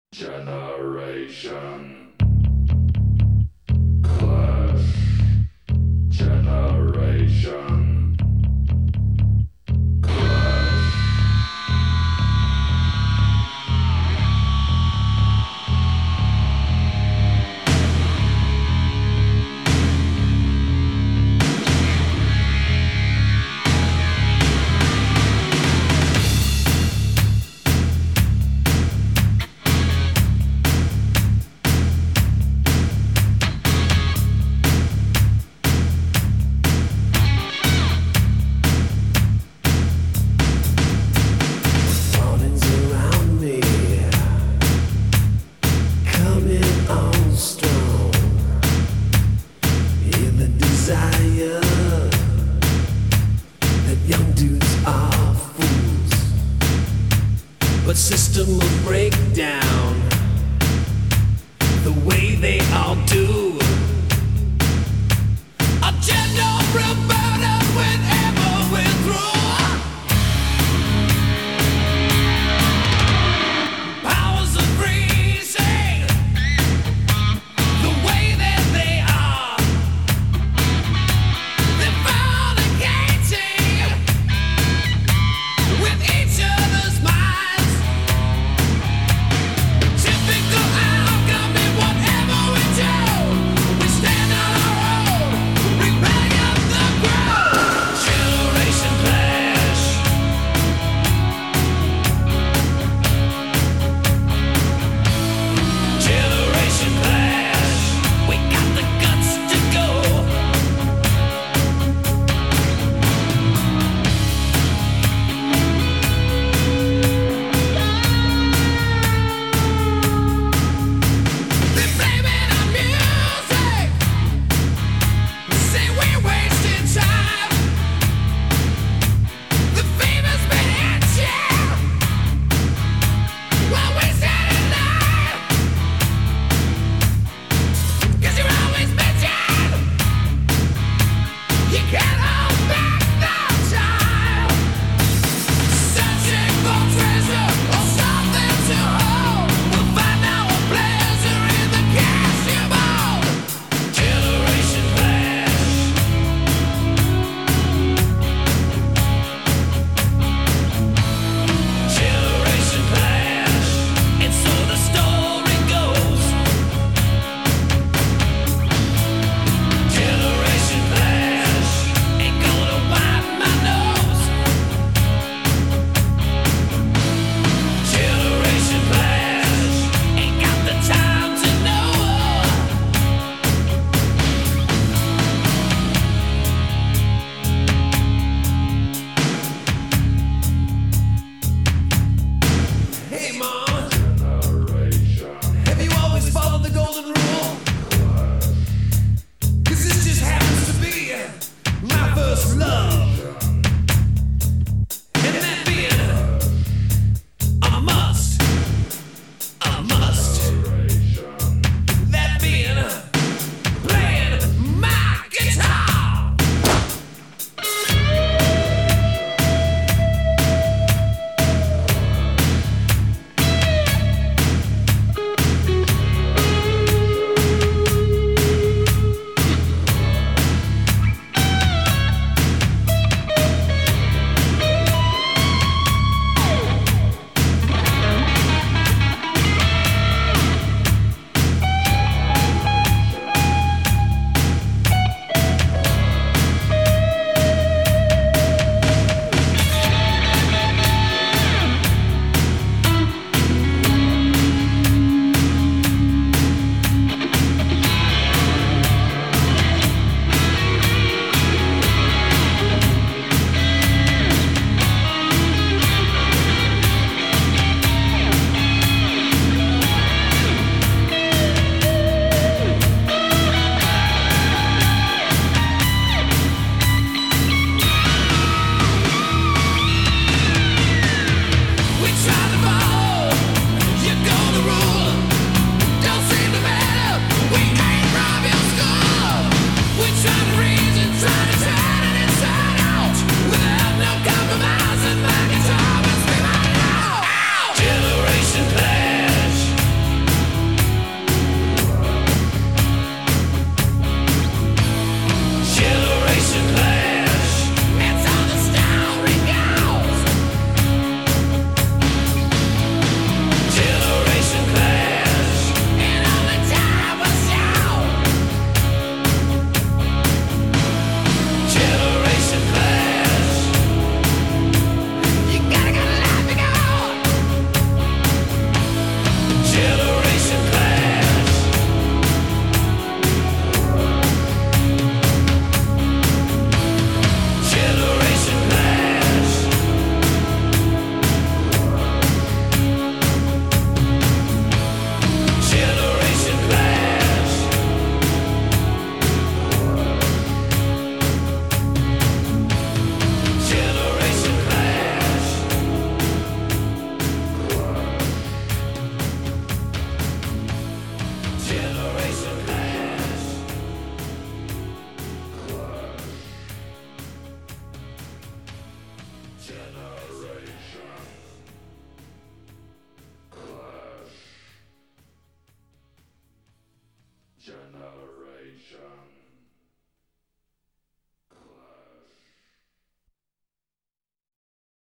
Generation Clash. Generation Clash. Mornings around me, coming on strong. In the desire that young dudes are fools, but system will break down the way they all do. Agenda rebellion whenever we're through. Powers of freezing the way that they are. They're fornicating with each other's minds. Typical outcome in whatever we do. We stand on our own, rebellion the ground. Generation clash. Generation clash. We got the guts to go. They blame it on music. Say we're wasting time. The fever's been itching while we stand in line. 'Cause you're always bitching. You can't hold back the time. Searching for treasure or something to hold. We'll find our pleasure in the cash you bought. Generation clash. Generation clash. And so the story goes. Generation clash. Ain't gonna wipe my nose. Generation clash. Ain't got the time to know. Hey mom, Generation have you always followed the golden rule? 'Cause this just happens to be my first love. And that being a must, a must. Generation That being playing my guitar. Generation.